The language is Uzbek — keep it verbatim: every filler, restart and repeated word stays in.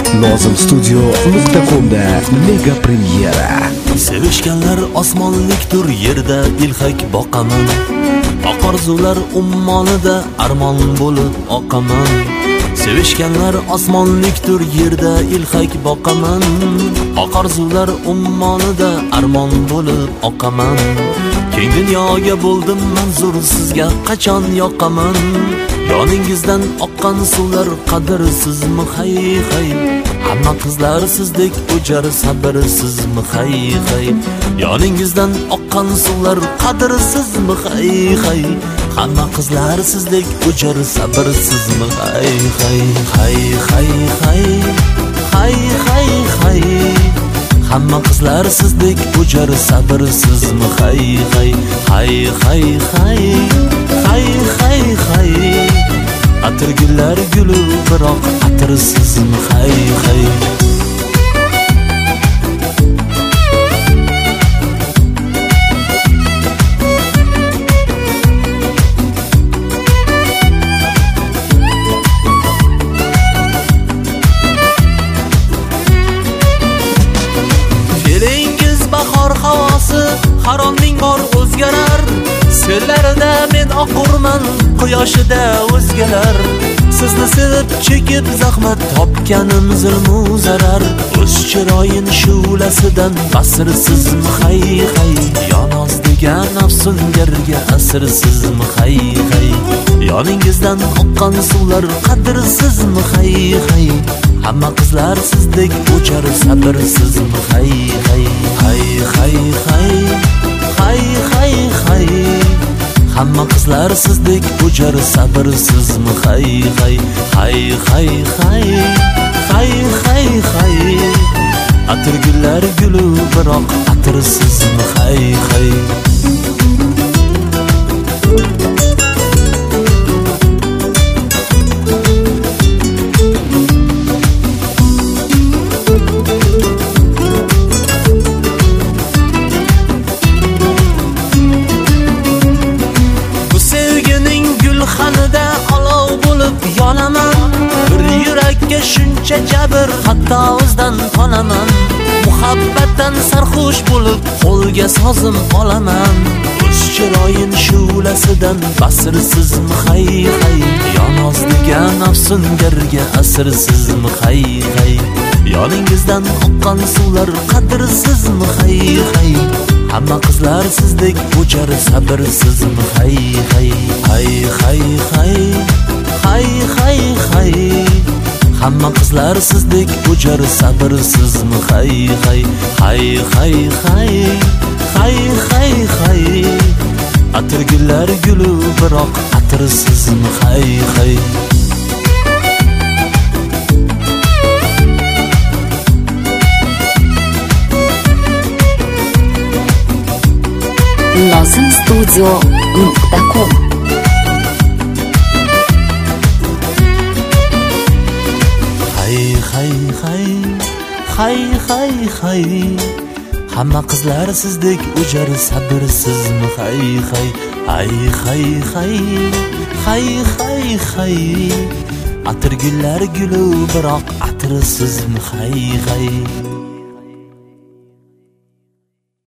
lozim studio nuqta com'da mega premyera. Sevishganlar osmonlikdir, yerda ilhak boqaman. Oqarzular ummonida armon bo'lib oqaman. Sevishganlar osmonlikdir, yerda ilhak boqaman. Oqarzular ummonida armon bo'lib oqaman. Keng dunyoga bo'ldim manzur, sizga qachon yoqaman. Yoningizdan oqqan suvlar qadrsizmi hay hay. Hamma qizlar sizdek o'jar sabrsizmi hay hay. Yoningizdan oqqan suvlar qadrsizmi hay hay. Hamma qizlar sizdek o'jar sabrsizmi hay hay hay hay hay hay hay hay. Hamma qizlar sizdek o'jar sabrsizmi hay hay hay hay hay hay hay hay. Atirgullar guli biroq atirsizmi hay hay. Felingiz bahor havosi, haronning bor o'zgarar. Sellarida men oqurman, quyoshida o'zgalar. Sizni sevib chekib zahmat topganim zulmu zarar. O'z chiroyin shu'lasidan basrsizmi hay hay. Yonoz degan afsungarga asrsizmi hay hay. Yoningizdan oqqan suvlar qadrsizmi hay hay. Hamma qizlar sizdek o'char sabrsizmi hay hay hay hay hay hay hay hay. Hamma qizlar sizdek o'jar sabrsizmi hay hay hay hay hay hay hay hay. Atirgullar guli biroq atirsizmi hay hay. Shuncha jabr hatto o'zdan qolaman. Muhabbatdan sarxush bo'lib qo'lga sozim olaman. O'z chiroyin shu'lasidan basrsizmi hay hay. Yonoz degan afsungarga asrsizmi hay hay. Yoningizdan oqqan suvlar qadrsizmi hay hay. Hamma qizlar sizdek o'char sabrsizmi hay hay hay hay hay hay hay hay. Hamma qizlar sizdek o'jar sabrsizmi hay hay hay hay hay hay hay hay. Atirgullar guli biroq atirsizmi hay hay. lozim studio nuqta com. Hay hay hay hay hay. Hamma qizlar sizdek o'jar sabrsizmi hay hay hay hay hay hay hay hay. Atirgullar guli biroq atirsizmi hay hay.